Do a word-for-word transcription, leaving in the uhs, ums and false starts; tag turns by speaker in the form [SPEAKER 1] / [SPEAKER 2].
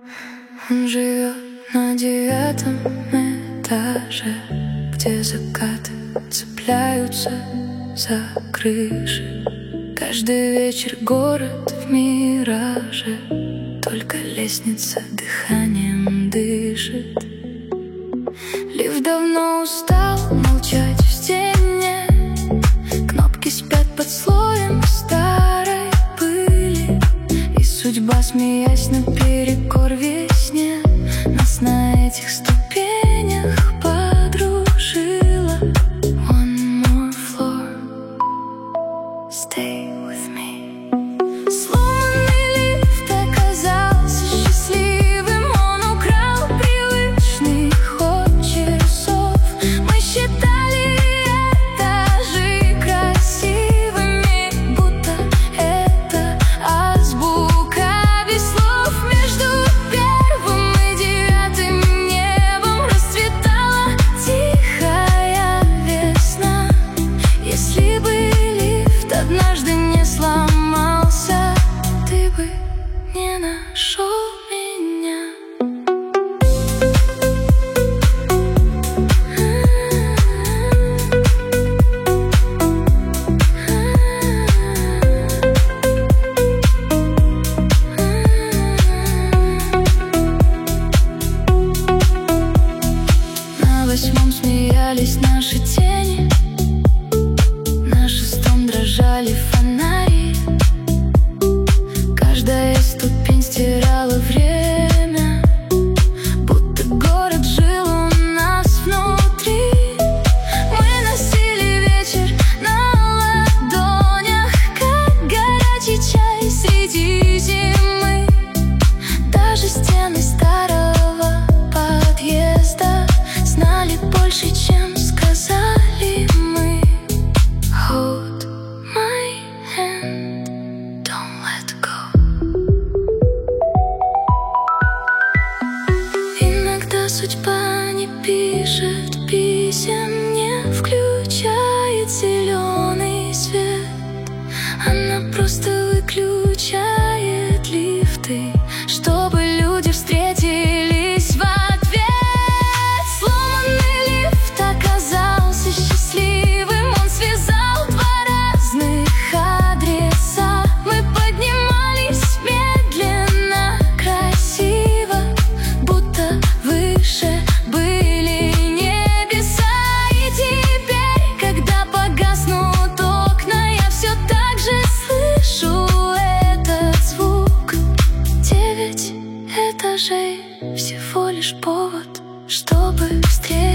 [SPEAKER 1] Он живет на девятом этаже, где закаты цепляются за крыши. Каждый вечер город в мираже, только лестница дыханием дышит. Лифт давно устал молчать в стене, кнопки спят под слоем старой пыли. И судьба, смеясь наперекор весне, нас на этих ступенях подружила. One more floor, stay with me. Сломанный лифт оказался счастливым, он украл привычный ход часов. Мы считали этажи красивыми, будто это азбука без слов. Между первым и девятым небом расцветала тихая весна. Если бы лифт однажды не сломался, ты бы не нашел меня. На восьмом смеялись наши тени, на шестом дрожали фонари. Каждая ступень стирала время, будто город жил у нас внутри. Мы носили вечер на ладонях, как горячий чай среди зимы. Даже стены старого подъезда знали больше, чем сказали мы. Hold my hand, don't let go. Иногда судьба не пишет писем, не включает зеленый свет. Она просто выключает лифты, чтобы люди встретились в ответ. Сломанный лифт оказался счастливым, он связал два разных адреса. Мы поднимались медленно, красиво, будто выше были небеса. И теперь, когда погаснут окна, я все так же слышу этот звук. Девять этажей — всего лишь повод, чтобы встретиться.